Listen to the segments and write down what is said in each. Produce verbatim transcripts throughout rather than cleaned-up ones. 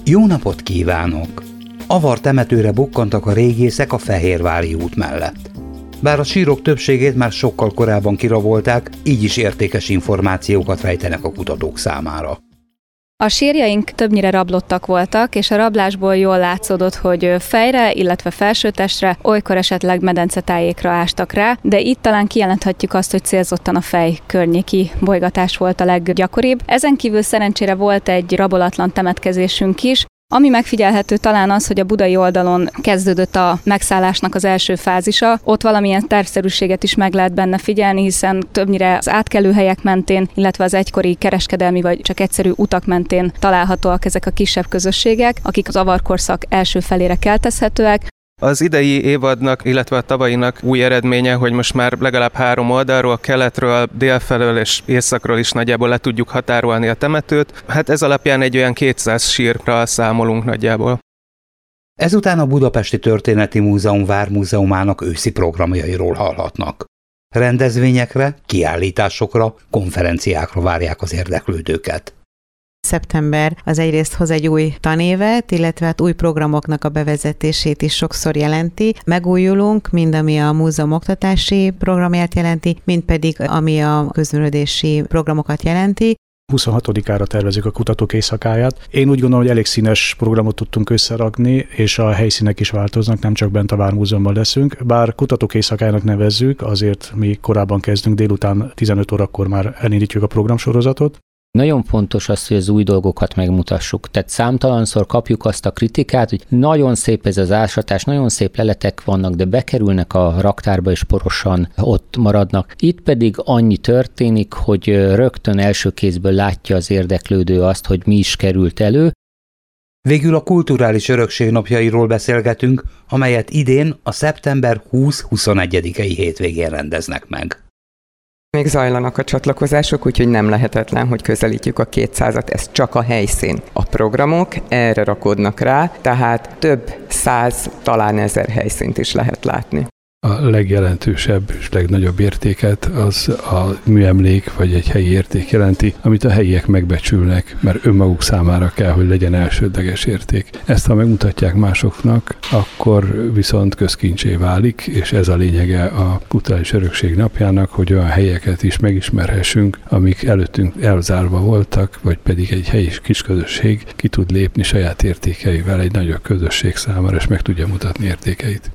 Jó napot kívánok! Avar temetőre bukkantak a régészek a Fehérvári út mellett. Bár a sírok többségét már sokkal korábban kirabolták, így is értékes információkat rejtenek a kutatók számára. A sírjaink többnyire rablottak voltak, és a rablásból jól látszódott, hogy fejre, illetve felsőtestre, olykor esetleg medencetájékra ástak rá, de itt talán kijelenthetjük azt, hogy célzottan a fej környéki bolygatás volt a leggyakoribb. Ezen kívül szerencsére volt egy rabolatlan temetkezésünk is. Ami megfigyelhető talán az, hogy a budai oldalon kezdődött a megszállásnak az első fázisa. Ott valamilyen tervszerűséget is meg lehet benne figyelni, hiszen többnyire az átkelőhelyek mentén, illetve az egykori kereskedelmi vagy csak egyszerű utak mentén találhatóak ezek a kisebb közösségek, akik az avarkorszak első felére keltezhetőek. Az idei évadnak, illetve a tavalyinak új eredménye, hogy most már legalább három oldalról, keletről, délfelől és északról is nagyjából le tudjuk határolni a temetőt. Hát ez alapján egy olyan kétszáz sírra számolunk nagyjából. Ezután a Budapesti Történeti Múzeum Vármúzeumának őszi programjairól hallhatnak. Rendezvényekre, kiállításokra, konferenciákra várják az érdeklődőket. Szeptember az egyrészt hoz egy új tanévet, illetve hát új programoknak a bevezetését is sokszor jelenti. Megújulunk, mind ami a múzeum oktatási programját jelenti, mind pedig ami a közművelődési programokat jelenti. huszonhatodikára tervezzük a kutatók éjszakáját. Én úgy gondolom, hogy elég színes programot tudtunk összerakni, és a helyszínek is változnak, nem csak bent a Vármúzeumban leszünk. Bár kutatók éjszakájának nevezzük, azért mi korábban kezdünk, délután tizenöt órakor már elindítjuk a programsorozatot. Nagyon fontos az, hogy az új dolgokat megmutassuk. Tehát számtalanszor kapjuk azt a kritikát, hogy nagyon szép ez az ásatás, nagyon szép leletek vannak, de bekerülnek a raktárba és porosan ott maradnak. Itt pedig annyi történik, hogy rögtön első kézből látja az érdeklődő azt, hogy mi is került elő. Végül a kulturális örökség napjairól beszélgetünk, amelyet idén a szeptember húsz-huszonegyedikei hétvégén rendeznek meg. Még zajlanak a csatlakozások, úgyhogy nem lehetetlen, hogy közelítjük a kétszázat, ez csak a helyszín. A programok erre rakodnak rá, tehát több száz, talán ezer helyszínt is lehet látni. A legjelentősebb és legnagyobb értéket az a műemlék vagy egy helyi érték jelenti, amit a helyiek megbecsülnek, mert önmaguk számára kell, hogy legyen elsődleges érték. Ezt ha megmutatják másoknak, akkor viszont közkincsé válik, és ez a lényege a kulturális örökség napjának, hogy olyan helyeket is megismerhessünk, amik előttünk elzárva voltak, vagy pedig egy helyi kisközösség ki tud lépni saját értékeivel egy nagyobb közösség számára, és meg tudja mutatni értékeit.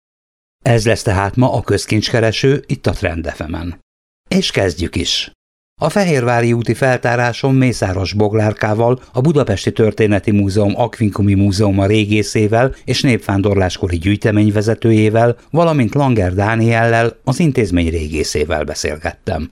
Ez lesz tehát ma a közkincskereső itt a Trend ef emen. És kezdjük is! A Fehérvári úti feltáráson Mészáros Boglárkával, a Budapesti Történeti Múzeum Aquincumi Múzeuma régészével és népvándorláskori gyűjtemény vezetőjével, valamint Langer Dániellel, az intézmény régészével beszélgettem.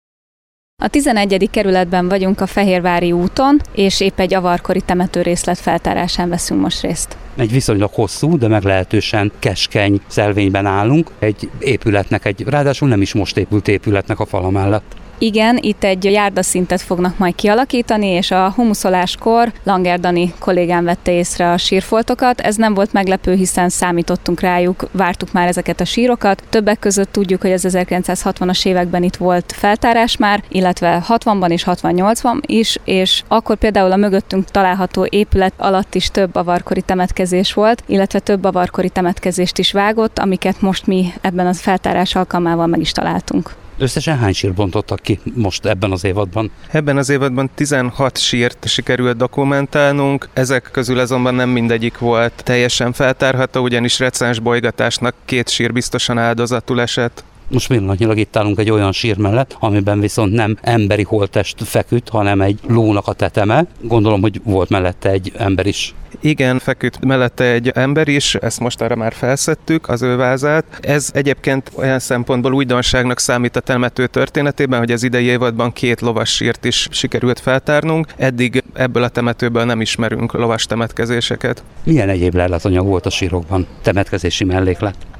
A tizenegyedik kerületben vagyunk a Fehérvári úton, és épp egy avarkori temetőrészlet feltárásán veszünk most részt. Egy viszonylag hosszú, de meglehetősen keskeny szelvényben állunk, egy épületnek, egy ráadásul nem is most épült épületnek a fala mellett. Igen, itt egy járdaszintet fognak majd kialakítani, és a humuszoláskor Langer Dani kollégám vette észre a sírfoltokat. Ez nem volt meglepő, hiszen számítottunk rájuk, vártuk már ezeket a sírokat. Többek között tudjuk, hogy az ezerkilencszázhatvanas években itt volt feltárás már, illetve hatvanban és hatvannyolcban is, és akkor például a mögöttünk található épület alatt is több avarkori temetkezés volt, illetve több avarkori temetkezést is vágott, amiket most mi ebben a feltárás alkalmával meg is találtunk. Összesen hány sírt bontottak ki most ebben az évadban? Ebben az évadban tizenhat sírt sikerült dokumentálnunk, ezek közül azonban nem mindegyik volt teljesen feltárható, ugyanis recens bolygatásnak két sír biztosan áldozatul esett. Most pillanatnyilag itt állunk egy olyan sír mellett, amiben viszont nem emberi holttest feküdt, hanem egy lónak a teteme. Gondolom, hogy volt mellette egy ember is. Igen, feküdt mellette egy ember is, ezt most arra már felszedtük, az ő vázát. Ez egyébként olyan szempontból újdonságnak számít a temető történetében, hogy az idei évadban két lovas sírt is sikerült feltárnunk. Eddig ebből a temetőből nem ismerünk lovas temetkezéseket. Milyen egyéb leletanyag volt a sírokban? Temetkezési melléklet?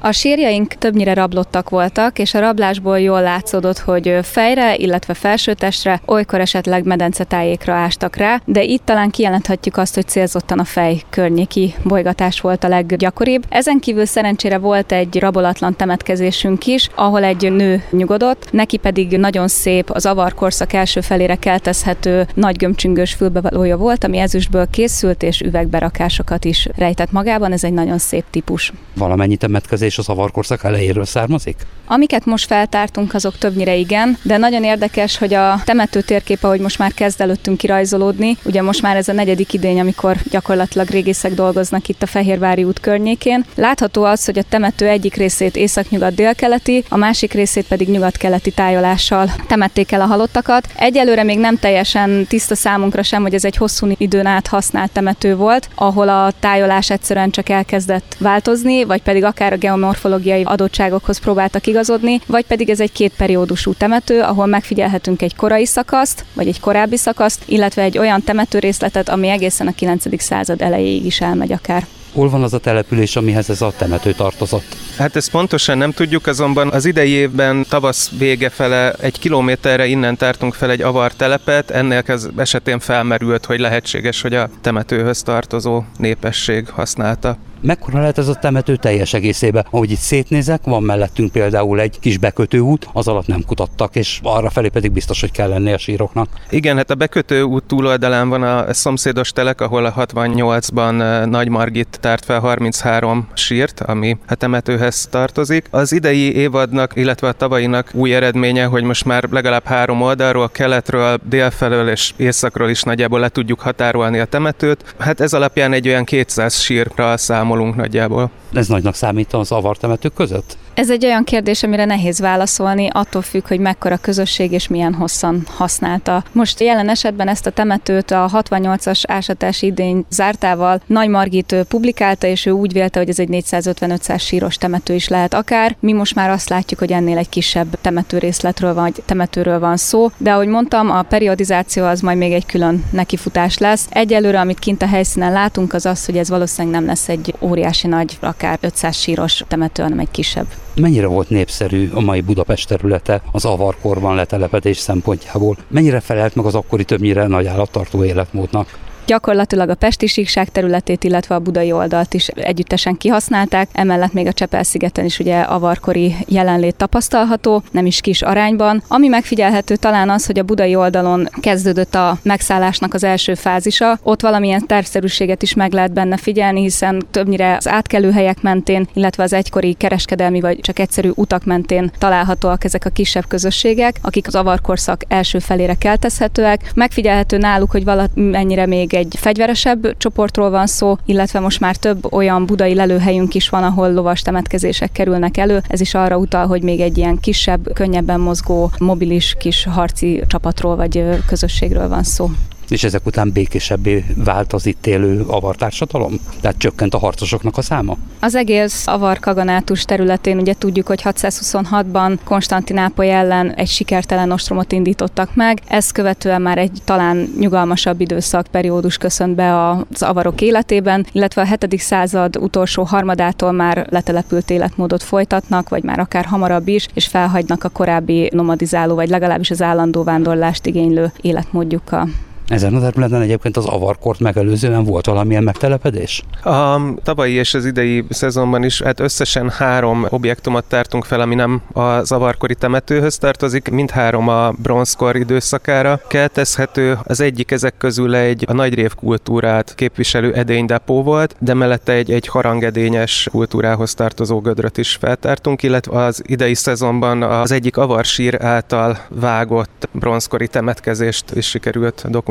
A sírjaink többnyire rablottak voltak, és a rablásból jól látszódott, hogy fejre, illetve felsőtestre, olykor esetleg medencetájékra ástak rá, de itt talán kijelenthetjük azt, hogy célzottan a fej környéki bolygatás volt a leggyakoribb. Ezen kívül szerencsére volt egy rabolatlan temetkezésünk is, ahol egy nő nyugodott, neki pedig nagyon szép, az avarkorszak első felére keltezhető nagy gömbcsüngős fülbevalója volt, ami ezüstből készült, és üvegberakásokat is rejtett magában, ez egy nagyon szép típus. Valamennyi temetkezés az avarkorszak elejéről származik? Amiket most feltártunk, azok többnyire igen, de nagyon érdekes, hogy a temető térkép, ahogy most már kezd előttünk kirajzolódni, ugye most már ez a negyedik idény, amikor gyakorlatilag régészek dolgoznak itt a Fehérvári út környékén. Látható az, hogy a temető egyik részét északnyugat-délkeleti, a másik részét pedig nyugat-keleti tájolással temették el a halottakat. Egyelőre még nem teljesen tiszta számunkra sem, hogy ez egy hosszú időn át használt temető volt, ahol a tájolás egyszerűen csak elkezdett változni, vagy pedig akár a geomorfológiai adottságokhoz próbáltak igazodni, vagy pedig ez egy kétperiódusú temető, ahol megfigyelhetünk egy korai szakaszt, vagy egy korábbi szakaszt, illetve egy olyan temetőrészletet, ami egészen a kilencedik század elejéig is elmegy akár. Hol van az a település, amihez ez a temető tartozott? Hát ezt pontosan nem tudjuk, azonban az idei évben tavasz vége fele egy kilométerre innen tártunk fel egy avartelepet, ennek az esetén felmerült, hogy lehetséges, hogy a temetőhöz tartozó népesség használta. Mekkora lehet ez a temető teljes egészében? Ahogy itt szétnézek, van mellettünk például egy kis bekötőút, az alatt nem kutattak, és arra felé pedig biztos, hogy kell lenni a síroknak. Igen, hát a bekötőút túloldalán van a szomszédos telek, ahol a hatvannyolcban Nagy Margit tárt fel harminchárom sírt, ami a temetőhez tartozik. Az idei évadnak, illetve a tavalyinak új eredménye, hogy most már legalább három oldalról, keletről, délfelől és északról is nagyjából le tudjuk határolni a temetőt. Hát ez alapján egy olyan kétszáz sírra számolunk nagyjából. Ez nagynak számít az avartemetők között? Ez egy olyan kérdés, amire nehéz válaszolni, attól függ, hogy mekkora közösség és milyen hosszan használta. Most jelen esetben ezt a temetőt a hatvannyolcas ásatási idény zártával Nagy Margit publikálta, és ő úgy vélte, hogy ez egy négyszázötven-ötszáz síros temető is lehet akár. Mi most már azt látjuk, hogy ennél egy kisebb temetőrészletről vagy temetőről van szó, de ahogy mondtam, a periodizáció az majd még egy külön nekifutás lesz. Egyelőre, amit kint a helyszínen látunk, az az, hogy ez valószínűleg nem lesz egy óriási nagy, akár ötszáz síros temető, hanem egy kisebb. Mennyire volt népszerű a mai Budapest területe az avarkorban letelepedés szempontjából? Mennyire felelt meg az akkori többnyire nagy állattartó életmódnak? Gyakorlatilag a pesti síkság területét, illetve a budai oldalt is együttesen kihasználták, emellett még a Csepel-szigeten is ugye avarkori jelenlét tapasztalható, nem is kis arányban. Ami megfigyelhető talán az, hogy a budai oldalon kezdődött a megszállásnak az első fázisa, ott valamilyen tervszerűséget is meg lehet benne figyelni, hiszen többnyire az átkelőhelyek mentén, illetve az egykori kereskedelmi vagy csak egyszerű utak mentén találhatóak ezek a kisebb közösségek, akik az avarkorszak első felére keltezhetőek. Megfigyelhető náluk, hogy valamennyire még egy fegyveresebb csoportról van szó, illetve most már több olyan budai lelőhelyünk is van, ahol lovas temetkezések kerülnek elő. Ez is arra utal, hogy még egy ilyen kisebb, könnyebben mozgó, mobilis kis harci csapatról vagy közösségről van szó. És ezek után békésebbé vált az itt élő avartársadalom? Tehát csökkent a harcosoknak a száma? Az egész avar kaganátus területén ugye tudjuk, hogy hatszázhuszonhatban Konstantinápoly ellen egy sikertelen ostromot indítottak meg. Ezt követően már egy talán nyugalmasabb időszak, periódus köszönt be az avarok életében, illetve a hetedik század utolsó harmadától már letelepült életmódot folytatnak, vagy már akár hamarabb is, és felhagynak a korábbi nomadizáló, vagy legalábbis az állandó vándorlást igénylő életmódjukkal. Ezen a területen egyébként az avarkort megelőzően volt valamilyen megtelepedés? A tavalyi és az idei szezonban is hát összesen három objektumot tártunk fel, ami nem az avarkori temetőhöz tartozik, mindhárom a bronzkor időszakára keltezhető. Az egyik ezek közül egy a nagyrév kultúrát képviselő edénydepó volt, de mellette egy, egy harangedényes kultúrához tartozó gödröt is feltártunk, illetve az idei szezonban az egyik avarsír által vágott bronzkori temetkezést is sikerült dokumentálni.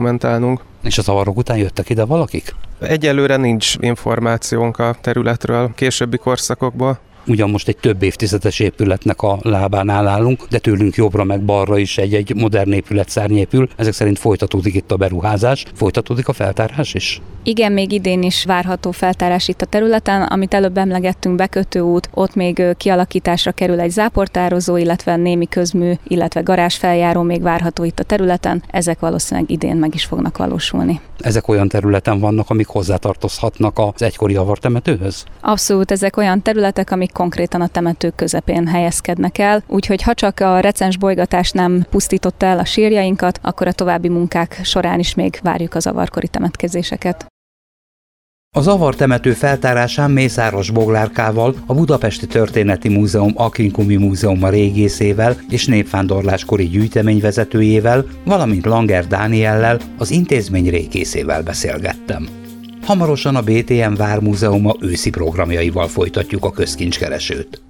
És az avarok után jöttek ide valakik? Egyelőre nincs információnk a területről, későbbi korszakokból. Ugyan most egy több évtizedes épületnek a lábánál állunk, de tőlünk jobbra meg balra is egy-egy modern épület szárny épül. Ezek szerint folytatódik itt a beruházás, folytatódik a feltárás is? Igen, még idén is várható feltárás itt a területen, amit előbb emlegettünk, bekötőút, ott még kialakításra kerül egy záportározó, illetve némi közmű, illetve garázsfeljáró még várható itt a területen. Ezek valószínűleg idén meg is fognak valósulni. Ezek olyan területen vannak, amik hozzátartozhatnak az egykori avartemetőhöz? Abszolút, ezek olyan területek, amik konkrétan a temetők közepén helyezkednek el, úgyhogy ha csak a recens bolygatás nem pusztította el a sírjainkat, akkor a további munkák során is még várjuk az avarkori temetkezéseket. Az avartemető feltárásán Mészáros Boglárkával, a Budapesti Történeti Múzeum Aquincumi Múzeuma régészével és népvándorláskori gyűjtemény vezetőjével, valamint Langer Dániellel, az intézmény régészével beszélgettem. Hamarosan a bé té em Vármúzeuma őszi programjaival folytatjuk a közkincskeresőt.